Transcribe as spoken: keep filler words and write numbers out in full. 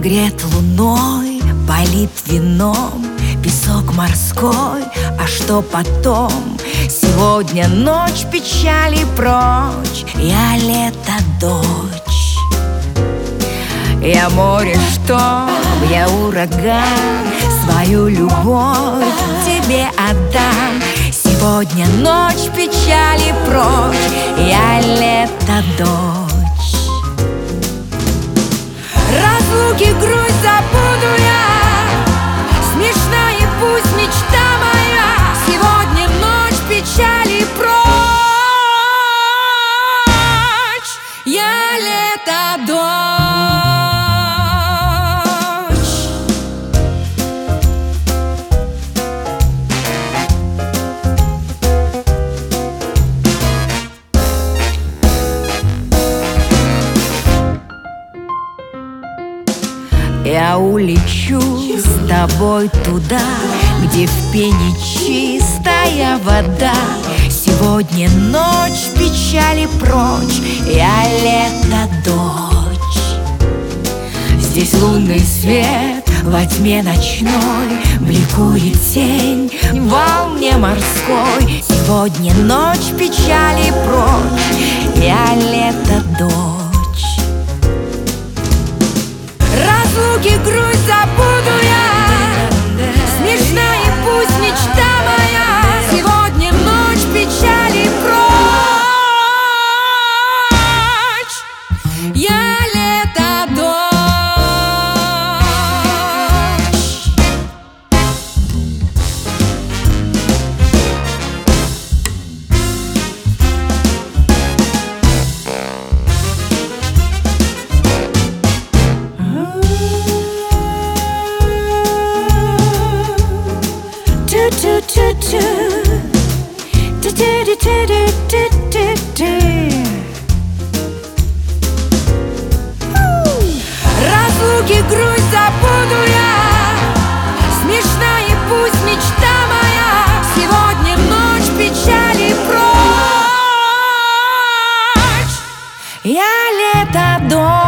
Согрет луной, полит вином, песок морской, а что потом? Сегодня ночь печали прочь, я лето дочь. Я море шторм, я ураган, свою любовь тебе отдам. Сегодня ночь печали прочь, я лето дочь. Разлуки грусть забуду я, смешна и пусть мечта моя. Сегодня ночь печали прочь, я лето дочь. Я улечу с тобой туда, где в пене чистая вода. Сегодня ночь печали прочь, я лето дочь. Здесь лунный свет во тьме ночной, бликует тень в волне морской. Сегодня ночь печали прочь, я лето дочь. Разлуки грусть забуду я, смешна и пусть мечта моя. Сегодня ночь печали прочь, я лето дочь. Разлуки грусть забуду я, смешна и пусть мечта моя. Сегодня ночь печали прочь, я лето дочь.